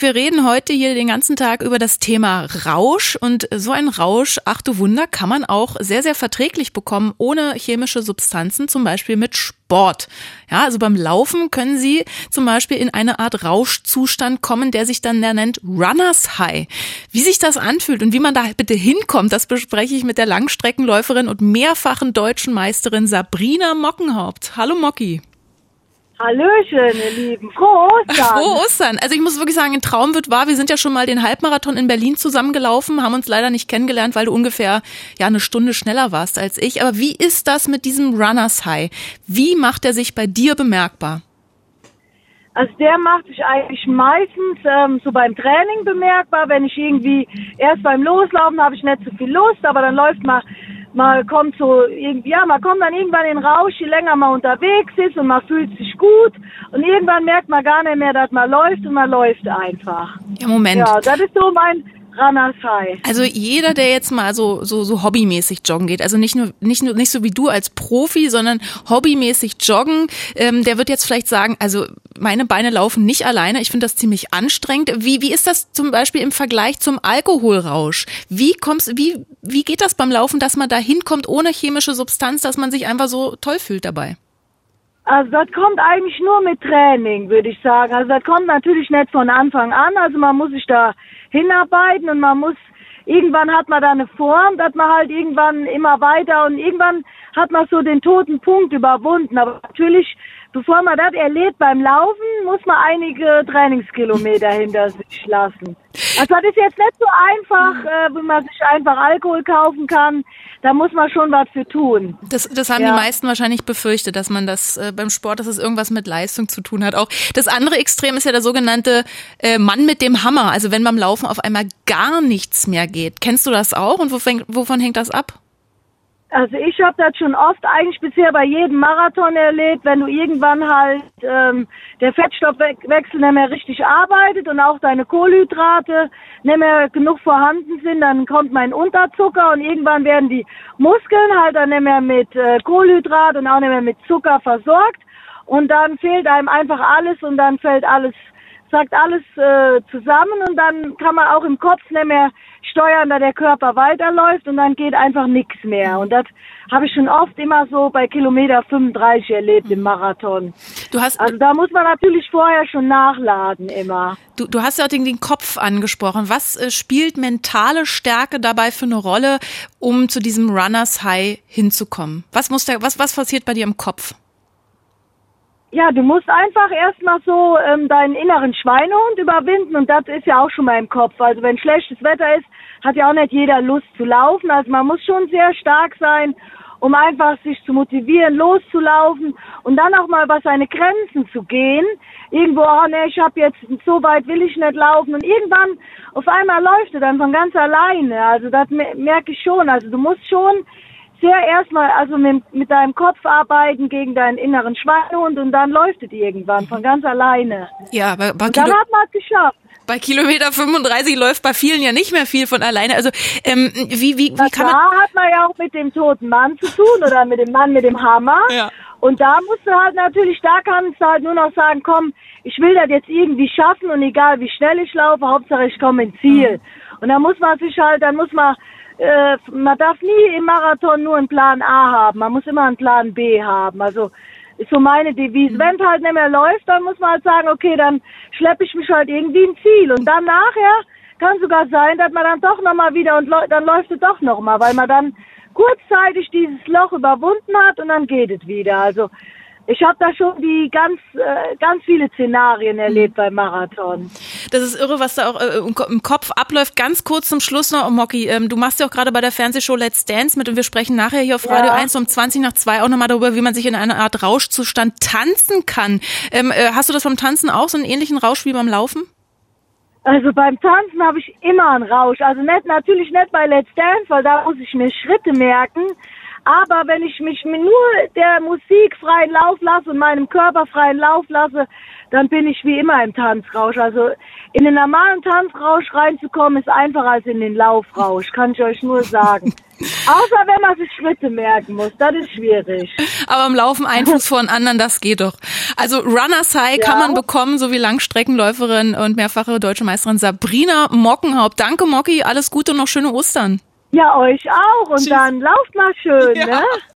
wir reden heute hier den ganzen Tag über das Thema Rausch. Und so ein Rausch, ach du Wunder, kann man auch sehr, sehr verträglich bekommen, ohne chemische Substanzen, zum Beispiel mit Sport. Ja, also beim Laufen können Sie zum Beispiel in eine Art Rauschzustand kommen, der sich dann nennt Runners High. Wie sich das anfühlt und wie man da bitte hinkommt, das bespreche ich mit der Langstreckenläuferin und mehrfachen deutschen Meisterin Sabrina Mockenhaupt. Hallo Mocki. Hallöchen, ihr Lieben. Frohe Ostern. Frohe Ostern. Also ich muss wirklich sagen, ein Traum wird wahr. Wir sind ja schon mal den Halbmarathon in Berlin zusammengelaufen, haben uns leider nicht kennengelernt, weil du ungefähr eine Stunde schneller warst als ich. Aber wie ist das mit diesem Runners High? Wie macht er sich bei dir bemerkbar? Also der macht sich eigentlich meistens so beim Training bemerkbar. Wenn ich irgendwie erst beim Loslaufen habe ich nicht so viel Lust, aber dann läuft man kommt so irgendwie, ja, man kommt dann irgendwann in den Rausch, je länger man unterwegs ist und man fühlt sich gut und irgendwann merkt man gar nicht mehr, dass man läuft und man läuft einfach. Ja, Moment. Ja, das ist so mein Runners High. Also jeder, der jetzt mal so hobbymäßig joggen geht, also nicht so wie du als Profi, sondern hobbymäßig joggen, der wird jetzt vielleicht sagen, also meine Beine laufen nicht alleine, ich finde das ziemlich anstrengend. Wie ist das zum Beispiel im Vergleich zum Alkoholrausch? Wie geht das beim Laufen, dass man da hinkommt ohne chemische Substanz, dass man sich einfach so toll fühlt dabei? Also das kommt eigentlich nur mit Training, würde ich sagen. Also das kommt natürlich nicht von Anfang an. Also man muss sich da hinarbeiten und irgendwann hat man da eine Form, dass man halt irgendwann immer weiter und irgendwann hat man so den toten Punkt überwunden. Aber natürlich, bevor man das erlebt beim Laufen, muss man einige Trainingskilometer hinter sich lassen. Also das ist jetzt nicht so einfach, wie man sich einfach Alkohol kaufen kann. Da muss man schon was für tun. Das haben die meisten wahrscheinlich befürchtet, dass man das beim Sport, dass es irgendwas mit Leistung zu tun hat. Auch das andere Extrem ist ja der sogenannte Mann mit dem Hammer. Also wenn beim Laufen auf einmal gar nichts mehr geht. Kennst du das auch und wovon hängt das ab? Also ich habe das schon oft eigentlich bisher bei jedem Marathon erlebt, wenn du irgendwann halt der Fettstoffwechsel nicht mehr richtig arbeitet und auch deine Kohlenhydrate nicht mehr genug vorhanden sind, dann kommt mein Unterzucker und irgendwann werden die Muskeln halt dann nicht mehr mit Kohlenhydrat und auch nicht mehr mit Zucker versorgt und dann fehlt einem einfach alles und dann sagt alles zusammen und dann kann man auch im Kopf nicht mehr steuern, da der Körper weiterläuft und dann geht einfach nichts mehr. Und das habe ich schon oft immer so bei Kilometer 35 erlebt im Marathon. Also da muss man natürlich vorher schon nachladen immer. Du hast ja auch den Kopf angesprochen. Was spielt mentale Stärke dabei für eine Rolle, um zu diesem Runners High hinzukommen? Was passiert bei dir im Kopf? Ja, du musst einfach erstmal so deinen inneren Schweinehund überwinden und das ist ja auch schon mal im Kopf. Also wenn schlechtes Wetter ist, hat ja auch nicht jeder Lust zu laufen. Also man muss schon sehr stark sein, um einfach sich zu motivieren, loszulaufen und dann auch mal über seine Grenzen zu gehen. Irgendwo, ich habe jetzt, so weit will ich nicht laufen und irgendwann auf einmal läuft es dann von ganz alleine. Also das merke ich schon. Also du musst schon sehr erstmal also mit deinem Kopf arbeiten gegen deinen inneren Schweinehund und dann läuft es irgendwann von ganz alleine. Ja, und dann hat man es geschafft. Bei Kilometer 35 läuft bei vielen ja nicht mehr viel von alleine. Also wie kann man... Da hat man ja auch mit dem toten Mann zu tun oder mit dem Mann mit dem Hammer. Ja. Und da musst du halt natürlich, da kannst du halt nur noch sagen, komm, ich will das jetzt irgendwie schaffen und egal wie schnell ich laufe, Hauptsache ich komme ins Ziel. Und dann muss man man darf nie im Marathon nur einen Plan A haben, man muss immer einen Plan B haben. Also ist so meine Devise. Wenn es halt nicht mehr läuft, dann muss man halt sagen, okay, dann schleppe ich mich halt irgendwie ins Ziel. Und dann nachher kann sogar sein, dass man dann doch nochmal wieder und dann läuft es doch nochmal, weil man dann kurzzeitig dieses Loch überwunden hat und dann geht es wieder. Also ich habe da schon die ganz viele Szenarien erlebt beim Marathon. Das ist irre, was da auch im Kopf abläuft. Ganz kurz zum Schluss noch, Mocki, du machst ja auch gerade bei der Fernsehshow Let's Dance mit und wir sprechen nachher hier auf Radio 1 um 20:20 auch nochmal darüber, wie man sich in einer Art Rauschzustand tanzen kann. Hast du das beim Tanzen auch, so einen ähnlichen Rausch wie beim Laufen? Also beim Tanzen habe ich immer einen Rausch. Also natürlich nicht bei Let's Dance, weil da muss ich mir Schritte merken. Aber wenn ich mich nur der Musik freien Lauf lasse und meinem Körper freien Lauf lasse, dann bin ich wie immer im Tanzrausch. Also in den normalen Tanzrausch reinzukommen, ist einfacher als in den Laufrausch, kann ich euch nur sagen. Außer wenn man sich Schritte merken muss, das ist schwierig. Aber im Laufen ein Fuß vor den anderen, das geht doch. Also Runners High kann man bekommen, so wie Langstreckenläuferin und mehrfache deutsche Meisterin Sabrina Mockenhaupt. Danke, Mocki, alles Gute und noch schöne Ostern. Ja, euch auch. Und Tschüss. Dann lauft mal schön, ne?